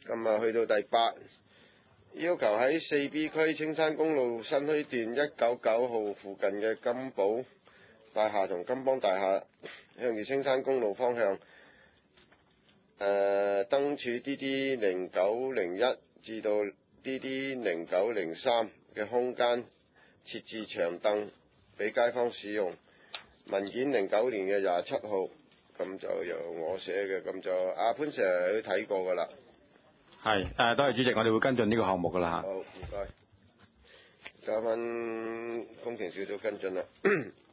今日去到第8，要求喺4B 區青山公路新墟段199號附近嘅金寶大廈同金邦大廈向住青山公路方向燈柱 DD0901 至到 DD0903 嘅空間設置長凳俾街坊使用。文件09年嘅27號，咁就由我寫嘅，咁就阿潘 Sir 都睇過㗎啦。 係，多謝主席，我哋會跟進呢個項目㗎啦嚇。 好，唔該。交翻工程小組跟進啦。